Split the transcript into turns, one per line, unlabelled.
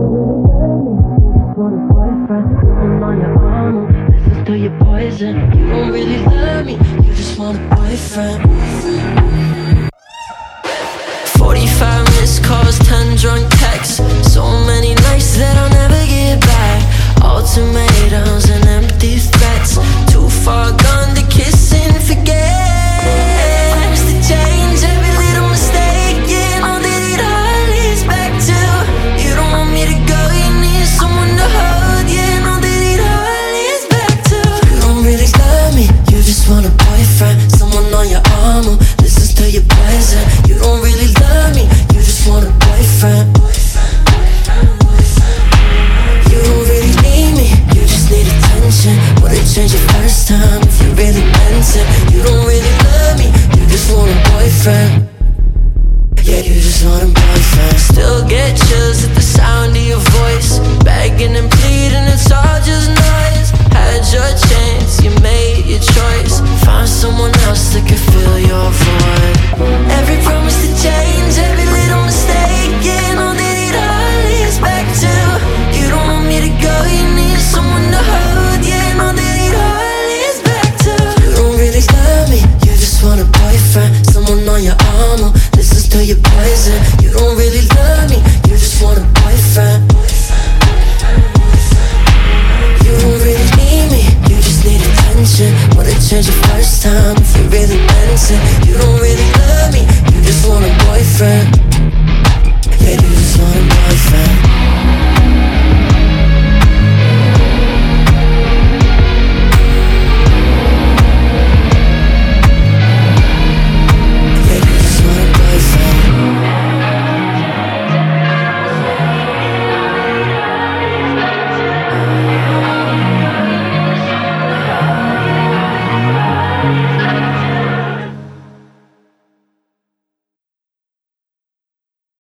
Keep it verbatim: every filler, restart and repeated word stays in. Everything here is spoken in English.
want a boyfriend, someone on your arm, listens to your poison. You don't really love me, you just want a boyfriend. Forty-five missed calls, ten drunk texts. So